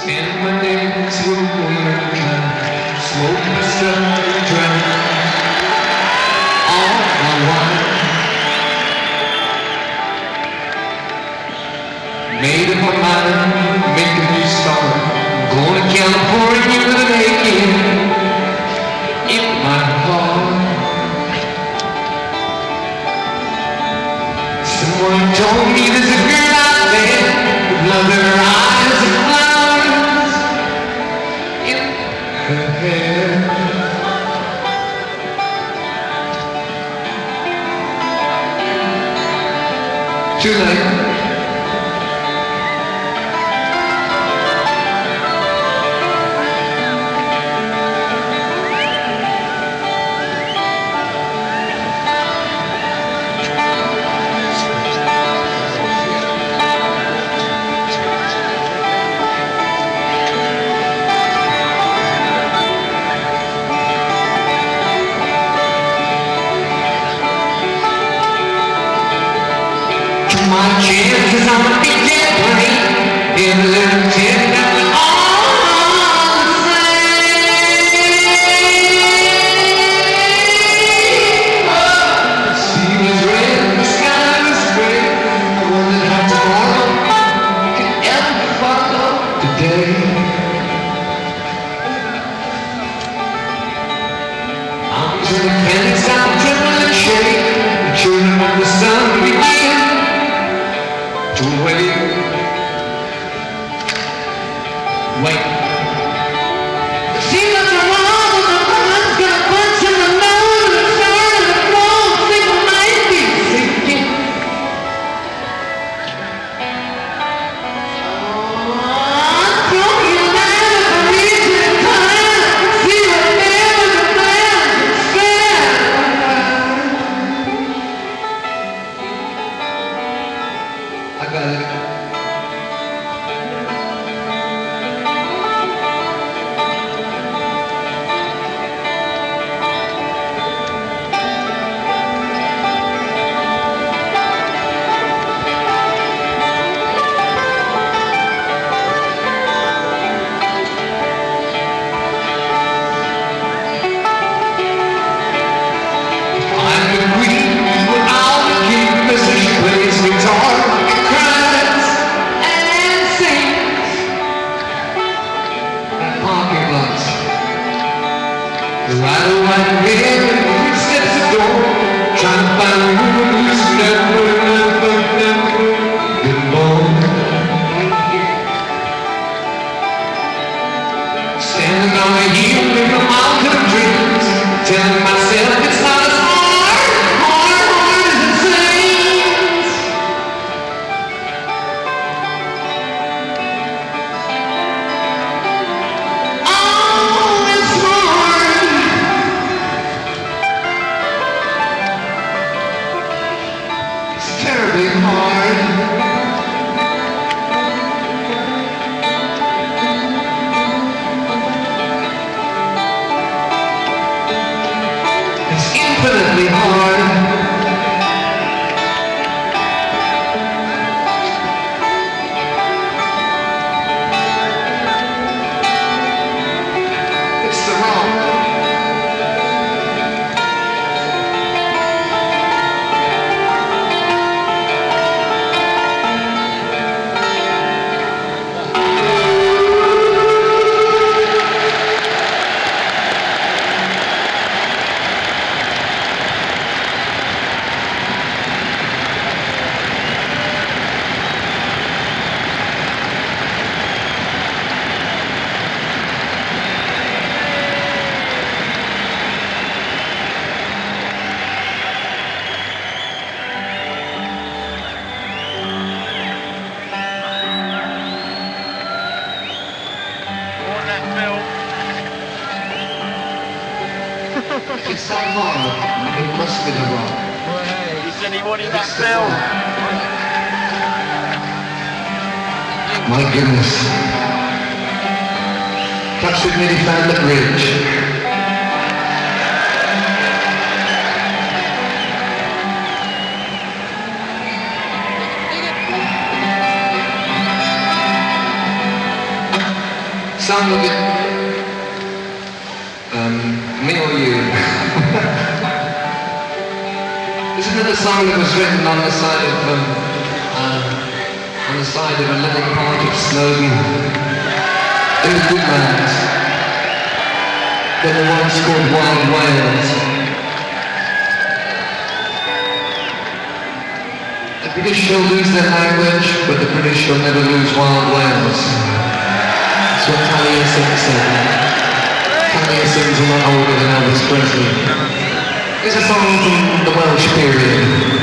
And my neighbors were working, smoke myself and drank all my wine. Made up my mind, make a new start. Going to California with an aching in my heart. Someone told me there's a girl out there with loving eyes and flowers in her hair. Too late. My chances on a big jet plane in a little tent that was all the same. The sea was red, the sky was gray. I wondered how tomorrow could ever follow today. Arms in the candy stop, tremble and shake. The children of the sun begin to wait. See what's wrong with the woman's got a bunch in the nose and a star in the floor. Think I might be sinking. I'm throwing you down if I reach in time. See what there was a plan and scared. I got it. I'm the queen without a king, Mrs. She plays guitar and cries and sings. And parking lots. The rider white man with footsteps at the door, trying to find a woman who's never been born. Standing on a hill in the mountain of dreams, telling myself it's not as hard as it seems. Oh, it's hard. It's terribly hard. It's infinitely hard. It's the wrong. It's that hard. It must be the wrong. He said he wanted that film. My goodness. Perhaps we've nearly found the bridge. Sung with it. Me or you? This is another song that was written on the side of a living part of Snowdon. It was Goodlands. They were once called Wild Wales. The British will lose their language, but the British will never lose Wild Wales. That's what Taliesin said. Taliesin's a lot older than Elvis Presley. It's a song from the Welsh period.